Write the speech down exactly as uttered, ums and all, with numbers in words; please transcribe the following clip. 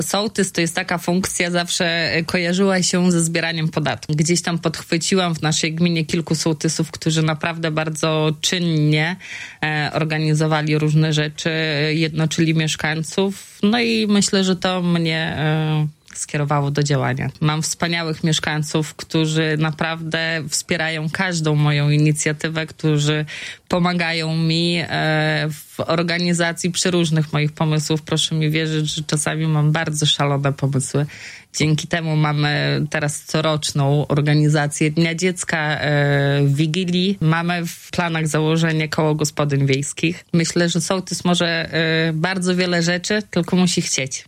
Sołtys to jest taka funkcja, zawsze kojarzyła się ze zbieraniem podatku. Gdzieś tam podchwyciłam w naszej gminie kilku sołtysów, którzy naprawdę bardzo czynnie e, organizowali różne rzeczy, jednoczyli mieszkańców. No i myślę, że to mnie e, skierowało do działania. Mam wspaniałych mieszkańców, którzy naprawdę wspierają każdą moją inicjatywę, którzy pomagają mi e, w organizacji przeróżnych moich pomysłów. Proszę mi wierzyć, że czasami mam bardzo szalone pomysły. Dzięki temu mamy teraz coroczną organizację Dnia Dziecka, e, Wigilii. Mamy w planach założenie koło gospodyń wiejskich. Myślę, że sołtys może e, bardzo wiele rzeczy, tylko musi chcieć.